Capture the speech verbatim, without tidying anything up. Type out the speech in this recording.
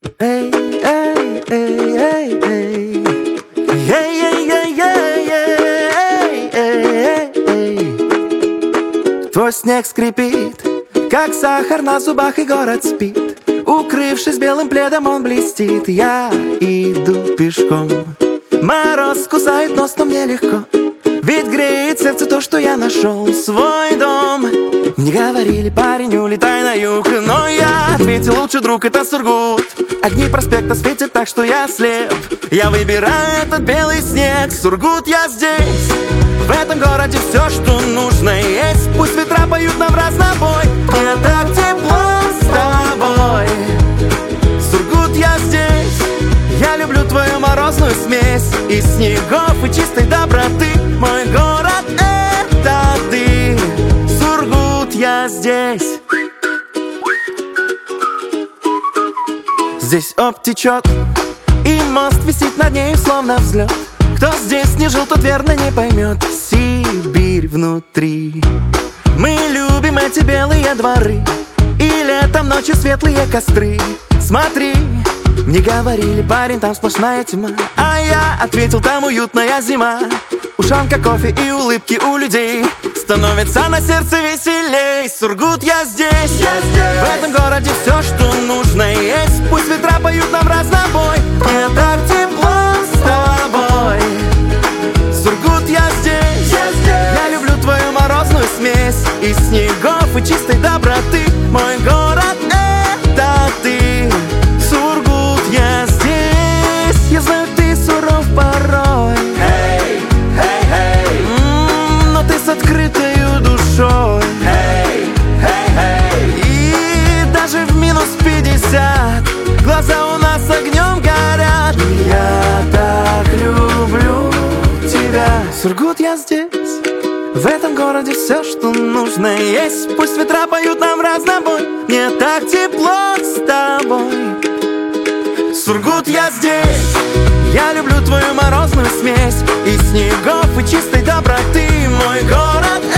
Эй, эй, эй, эй, эй. Эй, эй, эй, эй, эй, эй, эй. Твой снег скрипит, как сахар на зубах, и город спит. Укрывшись белым пледом, он блестит. Я иду пешком. Мороз кусает нос, но мне легко, ведь греет сердце то, что я нашел свой дом. Мне говорили: парень, улетай на юг, но я ответил: лучший друг — это Сургут. Огни проспекта светят так, что я слеп. Я выбираю этот белый снег. Сургут, я здесь. В этом городе все, что нужно есть. Пусть ветра поют нам вразнобой. Мне так тепло с тобой. Сургут, я здесь. Я люблю твою морозную смесь из снегов и чистой доброты. Мой город — это ты. Сургут, я здесь. Здесь Обь течет, и мост висит над ней, словно взлет. Кто здесь не жил, тот верно не поймет. Сибирь внутри. Мы любим эти белые дворы, и летом ночи светлые костры. Смотри, мне говорили: парень, там сплошная тьма. А я ответил: там уютная зима. Ушанка, кофе и улыбки у людей. Становится на сердце веселей. Сургут, я здесь. Я здесь. В этом городе все, что нужно есть. Пусть ветра поют нам разнобой. Мне так тепло с тобой. Сургут, я здесь. Я здесь. Я люблю твою морозную смесь из снегов и чистой доброты. Мой город — это ты. Сургут, я здесь. Я знаю, ты суров порой. Hey, hey, hey. М-м, но ты с открытою душой. Hey, hey, hey. И даже в минус пятьдесят глаза у нас огнем горят. Я так люблю тебя. Сургут, я здесь. В этом городе все, что нужно есть. Пусть ветра поют нам разнобой. Мне так тепло с тобой. Сургут, я здесь. Я люблю твою морозную смесь из снегов и чистой доброты. Мой город —